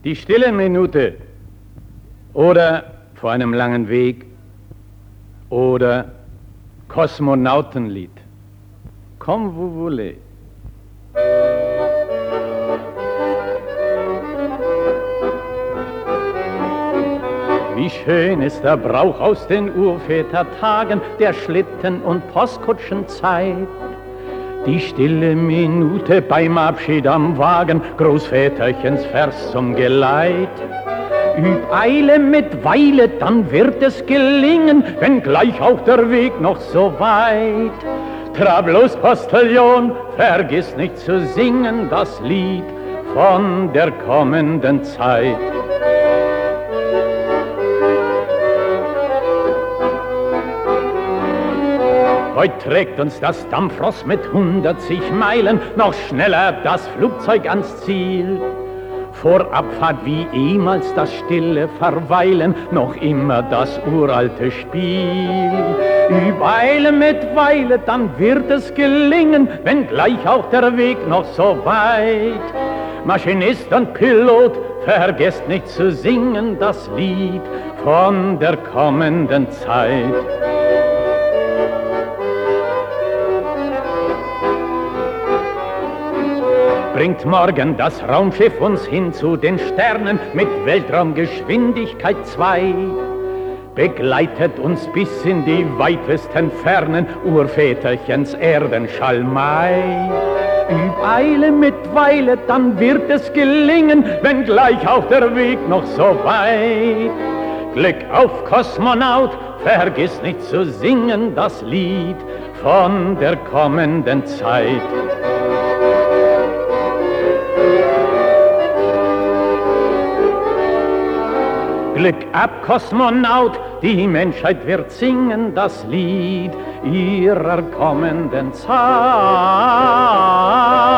Die stille Minute oder vor einem langen Weg oder Kosmonautenlied. Comme vous voulez. Wie schön ist der Brauch aus den Urvätertagen, der Schlitten- und Postkutschenzeit. Die stille Minute beim Abschied am Wagen, Großväterchens Vers zum Geleit. Üb Eile mit Weile, dann wird es gelingen, wenn gleich auch der Weg noch so weit. Trab los, Postillon, vergiss nicht zu singen das Lied von der kommenden Zeit. Heute trägt uns das Dampfross mit 100 Meilen noch schneller das Flugzeug ans Ziel. Vor Abfahrt wie ehemals das stille Verweilen, noch immer das uralte Spiel. Übereile mit Weile, dann wird es gelingen, wenn gleich auch der Weg noch so weit. Maschinist und Pilot, vergesst nicht zu singen das Lied von der kommenden Zeit. Bringt morgen das Raumschiff uns hin zu den Sternen mit Weltraumgeschwindigkeit 2. Begleitet uns bis in die weitesten Fernen, Urväterchens Erdenschalmei. Üb Eile mit Weile, dann wird es gelingen, wenn gleich auch der Weg noch so weit. Glück auf, Kosmonaut, vergiss nicht zu singen das Lied von der kommenden Zeit. Glück ab, Kosmonaut, die Menschheit wird singen das Lied ihrer kommenden Zeit.